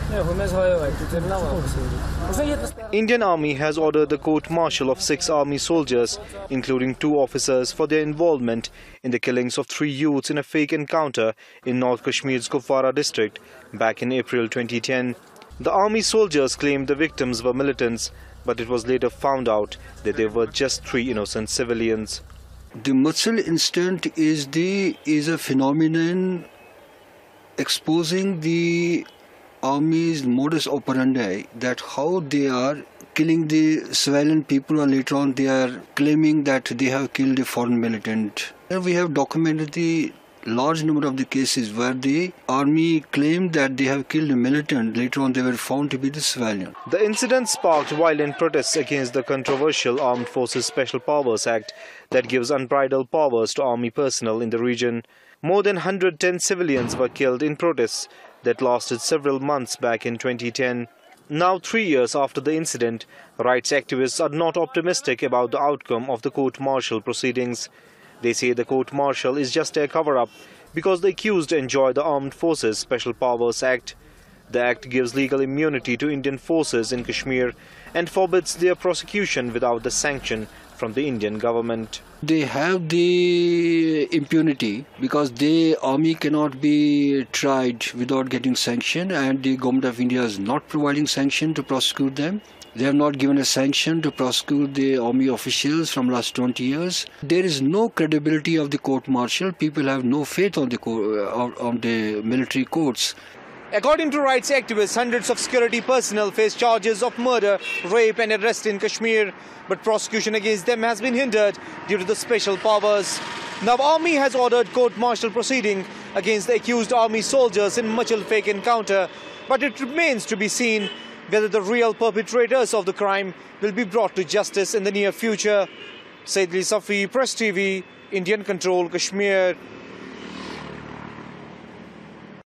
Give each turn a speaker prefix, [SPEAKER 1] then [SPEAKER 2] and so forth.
[SPEAKER 1] Indian Army has ordered the court-martial of 6 army soldiers, including 2 officers, for their involvement in the killings of 3 youths in a fake encounter in North Kashmir's Kupwara district back in April 2010. The army soldiers claimed the victims were militants, but it was later found out that they were just 3 innocent civilians.
[SPEAKER 2] The Machal incident is a phenomenon exposing the Army's modus operandi, that how they are killing the civilian people, or later on they are claiming that they have killed a foreign militant. And we have documented the large number of the cases where the army claimed that they have killed a militant, later on they were found to be the civilian.
[SPEAKER 1] The incident sparked violent protests against the controversial Armed Forces Special Powers Act that gives unbridled powers to army personnel in the region. More than 110 civilians were killed in protests that lasted several months back in 2010. Now, 3 years after the incident, rights activists are not optimistic about the outcome of the court-martial proceedings. They say the court-martial is just a cover-up because the accused enjoy the Armed Forces Special Powers Act. The act gives legal immunity to Indian forces in Kashmir and forbids their prosecution without the sanction from the Indian government.
[SPEAKER 2] They have the impunity because the army cannot be tried without getting sanction, and the government of India is not providing sanction to prosecute them. They have not given a sanction to prosecute the army officials from last 20 years. There is no credibility of the court-martial. People have no faith on the military courts.
[SPEAKER 1] According to rights activists, hundreds of security personnel face charges of murder, rape and arrest in Kashmir, but prosecution against them has been hindered due to the special powers. Now, Army has ordered court-martial proceeding against the accused army soldiers in Machal fake encounter, but it remains to be seen whether the real perpetrators of the crime will be brought to justice in the near future. Saidli Safi, Press TV, Indian Control, Kashmir.